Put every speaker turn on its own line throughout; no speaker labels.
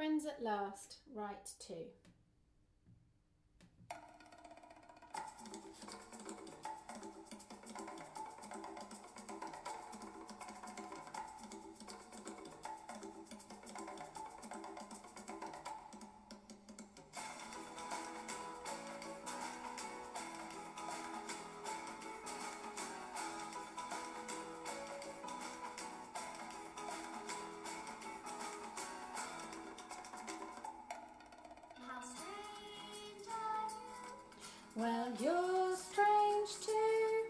Friends at last, write to. Well, you're strange too.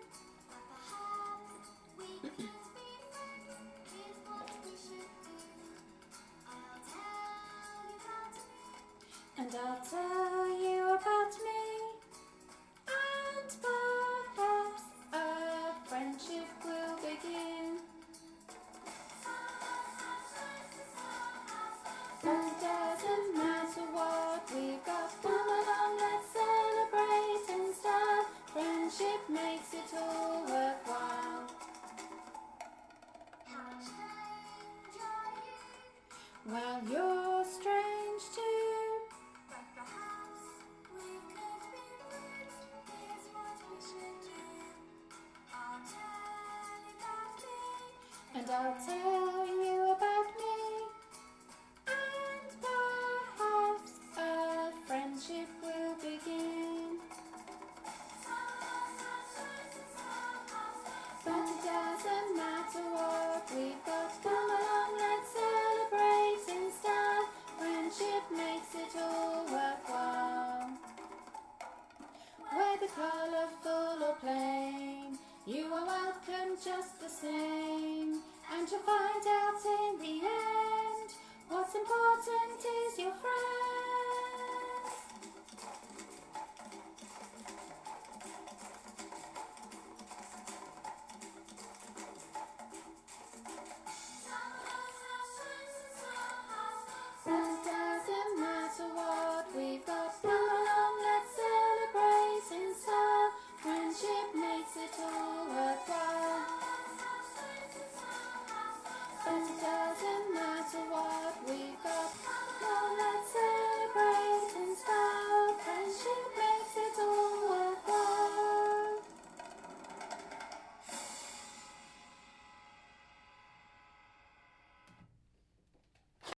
And I'll tell you about me, and perhaps a friendship will begin. It doesn't matter what we've got, come along, let's celebrate and start. Friendship makes it all worthwhile. Well, you're strange too. But perhaps we could be friends. Here's what we should do. I'll tell you about me, and I'll tell